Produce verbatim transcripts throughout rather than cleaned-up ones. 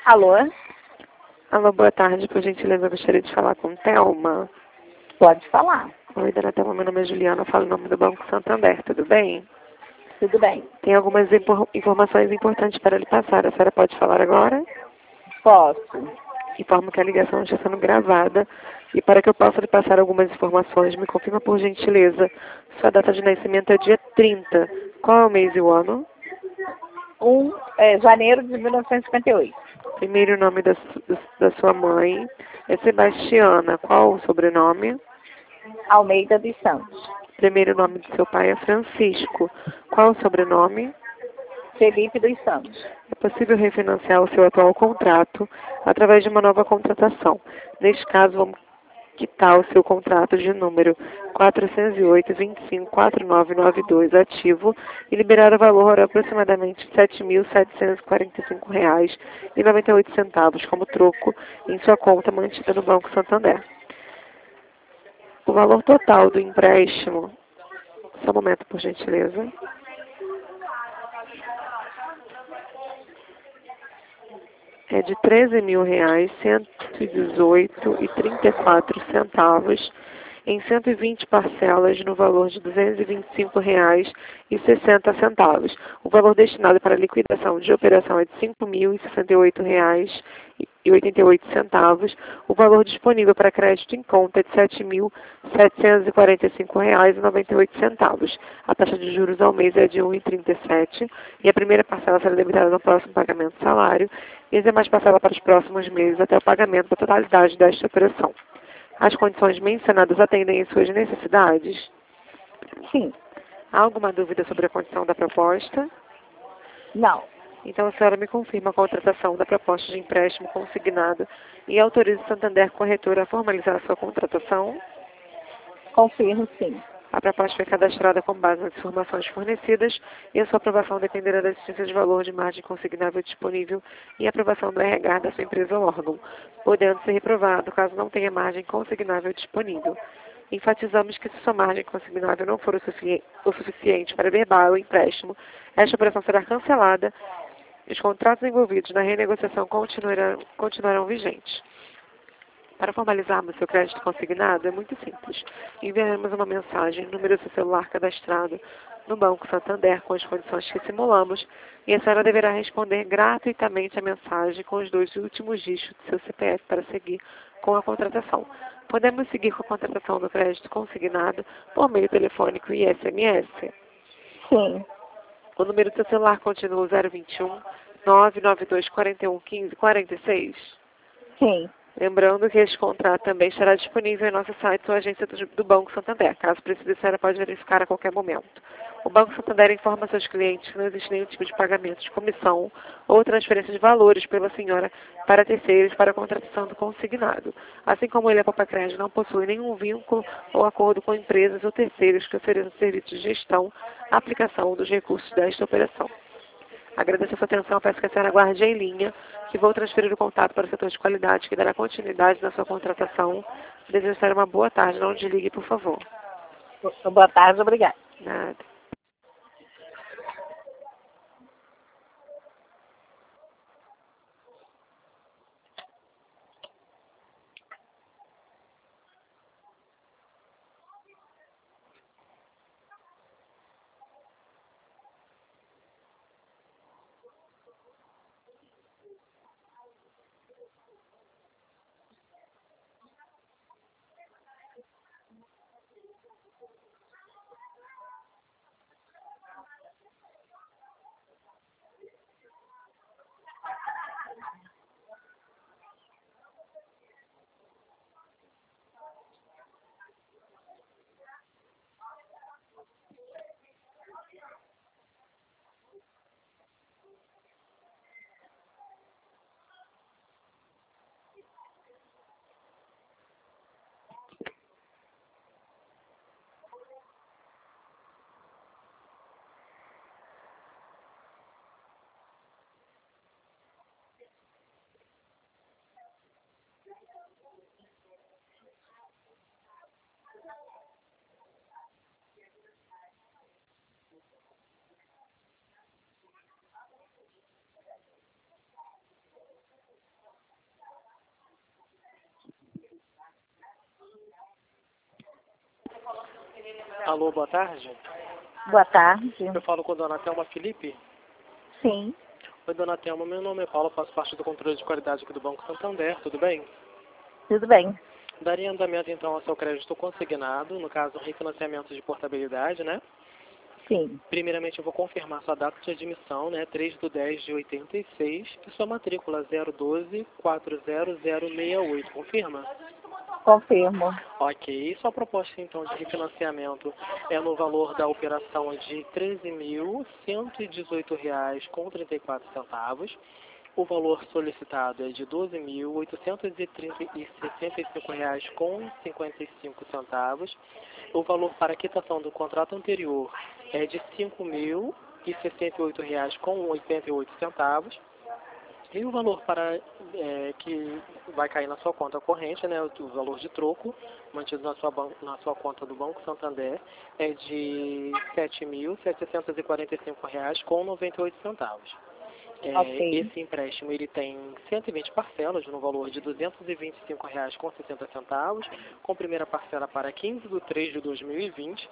Alô? Alô, boa tarde. Por gentileza, eu gostaria de falar com Thelma. Pode falar. Oi, dona Thelma, meu nome é Juliana, eu falo em nome do Banco Santander, tudo bem? Tudo bem. Tem algumas impor- informações importantes para lhe passar. A senhora pode falar agora? Posso. Informo que a ligação está sendo gravada e para que eu possa lhe passar algumas informações, me confirma por gentileza. Sua data de nascimento é dia trinta. Qual é o mês e o ano? um é, janeiro de mil novecentos e cinquenta e oito. Primeiro nome da, su- da sua mãe é Sebastiana. Qual o sobrenome? Almeida dos Santos. Primeiro nome do seu pai é Francisco. Qual o sobrenome? Felipe dos Santos. É possível refinanciar o seu atual contrato através de uma nova contratação. Neste caso, vamos quitar o seu contrato de número quatrocentos e oito, vinte e cinco, quarenta e nove noventa e dois ativo e liberar o valor de aproximadamente sete mil setecentos e quarenta e cinco reais e noventa e oito centavos como troco em sua conta mantida no Banco Santander. O valor total do empréstimo, só um momento, por gentileza. É de treze mil reais, cento e dezoito e trinta e quatro centavos, em cento e vinte parcelas no valor de duzentos e vinte e cinco reais e sessenta centavos. O valor destinado para liquidação de operação é de cinco mil e sessenta e oito reais e oitenta e oito centavos. O valor disponível para crédito em conta é de sete mil setecentos e quarenta e cinco reais e noventa e oito centavos. A taxa de juros ao mês é de um vírgula trinta e sete e a primeira parcela será debitada no próximo pagamento do salário e as demais parcelas para os próximos meses até o pagamento da totalidade desta operação. As condições mencionadas atendem às suas necessidades? Sim. Há alguma dúvida sobre a condição da proposta? Não. Então a senhora me confirma a contratação da proposta de empréstimo consignado e autoriza o Santander Corretora a formalizar a sua contratação? Confirmo, sim. A proposta foi cadastrada com base nas informações fornecidas e a sua aprovação dependerá da existência de valor de margem consignável disponível e aprovação do R H da sua empresa ou órgão, podendo ser reprovado caso não tenha margem consignável disponível. Enfatizamos que se sua margem consignável não for o, sufici o suficiente para verbar o empréstimo, esta operação será cancelada e os contratos envolvidos na renegociação continuarão, continuarão vigentes. Para formalizarmos seu crédito consignado, é muito simples. Enviaremos uma mensagem no número do seu celular cadastrado no Banco Santander com as condições que simulamos e a senhora deverá responder gratuitamente a mensagem com os dois últimos dígitos do seu C P F para seguir com a contratação. Podemos seguir com a contratação do crédito consignado por meio telefônico e S M S. Sim. O número do seu celular continua o zero vinte e um, nove nove dois, quatro um, quinze, quarenta e seis? Sim. Lembrando que este contrato também estará disponível em nosso site ou agência do, do Banco Santander. Caso precise, a senhora pode verificar a qualquer momento. O Banco Santander informa seus clientes que não existe nenhum tipo de pagamento de comissão ou transferência de valores pela senhora para terceiros para a contratação do consignado. Assim como ele, a Poupa Crédito, não possui nenhum vínculo ou acordo com empresas ou terceiros que ofereçam serviços de gestão, aplicação dos recursos desta operação. Agradeço a sua atenção, peço que a senhora aguarde em linha, que vou transferir o contato para o setor de qualidade, que dará continuidade na sua contratação. Desejo a senhora uma boa tarde, não desligue, por favor. Boa tarde, obrigada. Nada. Alô, boa tarde. Boa tarde. Eu falo com a dona Thelma Felipe. Sim, Oi, dona Thelma, meu nome é Paulo, faço parte do controle de qualidade aqui do Banco Santander, tudo bem? tudo bem. Daria andamento então ao seu crédito consignado, no caso, refinanciamento de portabilidade, né? Sim, Primeiramente eu vou confirmar sua data de admissão, né? três de dez de oitenta e seis, e sua matrícula zero doze quatro zero zero seis oito, confirma? confirmo. Ok, sua proposta então de refinanciamento é no valor da operação de treze mil cento e dezoito reais com trinta e quatro centavos. O valor solicitado é de doze mil oitocentos e sessenta e cinco reais com cinquenta e cinco centavos. O valor para quitação do contrato anterior é de cinco mil e sessenta e oito reais com oitenta e oito centavos. E o valor para é, que vai cair na sua conta corrente, né, o valor de troco mantido na sua, na sua conta do Banco Santander é de sete mil setecentos e quarenta e cinco reais com noventa e oito centavos. É, Ok. esse empréstimo ele tem cento e vinte parcelas no valor de duzentos e vinte e cinco reais com sessenta centavos, com primeira parcela para quinze de três de dois mil e vinte.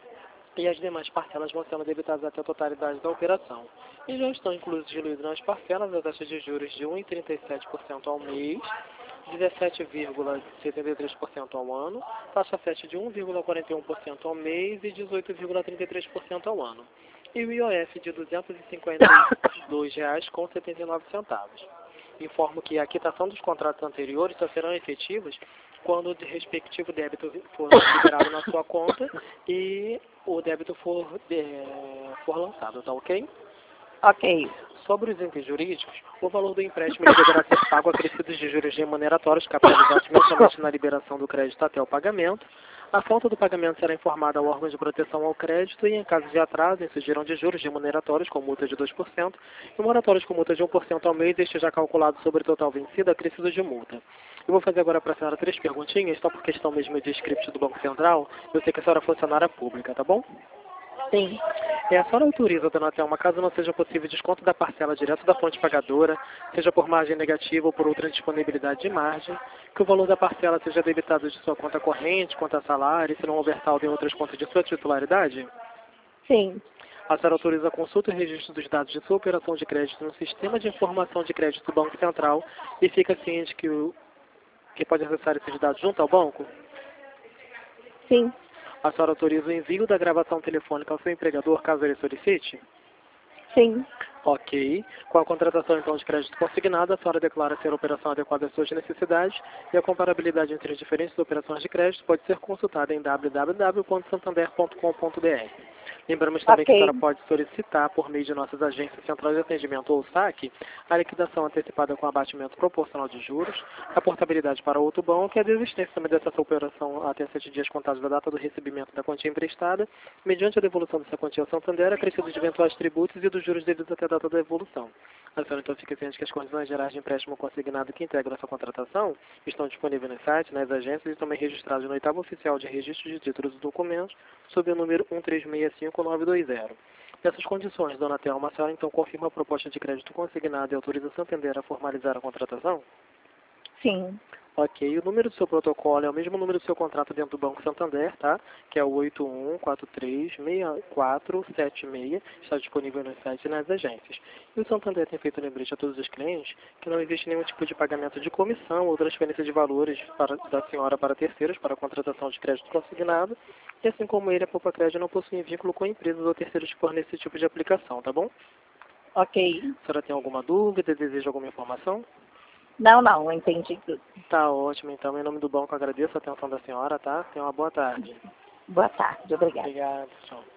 E as demais parcelas vão sendo debitadas até a totalidade da operação. E já estão incluídas nas parcelas a taxa de juros de um vírgula trinta e sete por cento ao mês, dezessete vírgula setenta e três por cento ao ano, taxa sete de um vírgula quarenta e um por cento ao mês e dezoito vírgula trinta e três por cento ao ano. E o I O F de duzentos e cinquenta e dois reais com setenta e nove centavos. Informo que a quitação dos contratos anteriores só serão efetivas quando o respectivo débito for liberado na sua conta e o débito for, é, for lançado, tá ok? Ok. Sobre os entes jurídicos, o valor do empréstimo ele deverá ser pago acrescidos de juros remuneratórios capitalizados mensalmente na liberação do crédito até o pagamento. A falta do pagamento será informada ao órgão de proteção ao crédito e, em caso de atraso, incidirão de juros remuneratórios com multa de dois por cento e moratórios com multa de um por cento ao mês, este já calculado sobre o total vencido, acrescido de multa. Eu vou fazer agora para a senhora três perguntinhas, só por questão mesmo de script do Banco Central. Eu sei que a senhora é funcionária pública, tá bom? Sim. É, a senhora autoriza, dona Thelma, caso não seja possível desconto da parcela direto da fonte pagadora, seja por margem negativa ou por outra disponibilidade de margem, que o valor da parcela seja debitado de sua conta corrente, conta salário, se não houver saldo em outras contas de sua titularidade? Sim. A senhora autoriza a consulta e registro dos dados de sua operação de crédito no Sistema de Informação de Crédito do Banco Central e fica ciente que, o, que pode acessar esses dados junto ao banco? Sim. A senhora autoriza o envio da gravação telefônica ao seu empregador, caso ele solicite? Sim. Ok. Com a contratação, então, de crédito consignado, a senhora declara ser a operação adequada às suas necessidades e a comparabilidade entre as diferentes operações de crédito pode ser consultada em w w w ponto santander ponto com ponto b r. Lembramos também que a Ok. senhora pode solicitar, por meio de nossas agências centrais de atendimento ou SAC, a liquidação antecipada com abatimento proporcional de juros, a portabilidade para outro banco e a desistência também dessa operação até sete dias contados da data do recebimento da quantia emprestada, mediante a devolução dessa quantia ao Santander, acrescido de eventuais tributos e dos juros devidos até a data da devolução. A senhora então fica ciente que as condições gerais de empréstimo consignado que integram essa contratação estão disponíveis no site, nas agências e também registrados no oitavo oficial de registro de títulos e documentos, sob o número um três seis cinco nove dois zero. Nessas condições, dona Thelma, a senhora então confirma a proposta de crédito consignado e autoriza o Santander a formalizar a contratação? Sim. Ok, o número do seu protocolo é o mesmo número do seu contrato dentro do Banco Santander, tá? Que é o oito um quatro três seis quatro sete seis, está disponível no site e nas agências. E o Santander tem feito lembrete a todos os clientes que não existe nenhum tipo de pagamento de comissão ou transferência de valores para, da senhora para terceiros para a contratação de crédito consignado, e assim como ele, a Poupa Crédito não possui vínculo com empresas ou terceiros que fornecem esse tipo de aplicação, tá bom? Ok. A senhora tem alguma dúvida, deseja alguma informação? Não, não, entendi tudo. Tá ótimo, então, em nome do banco, agradeço a atenção da senhora, tá? Tenha uma boa tarde. Boa tarde, obrigada. Obrigado, tchau.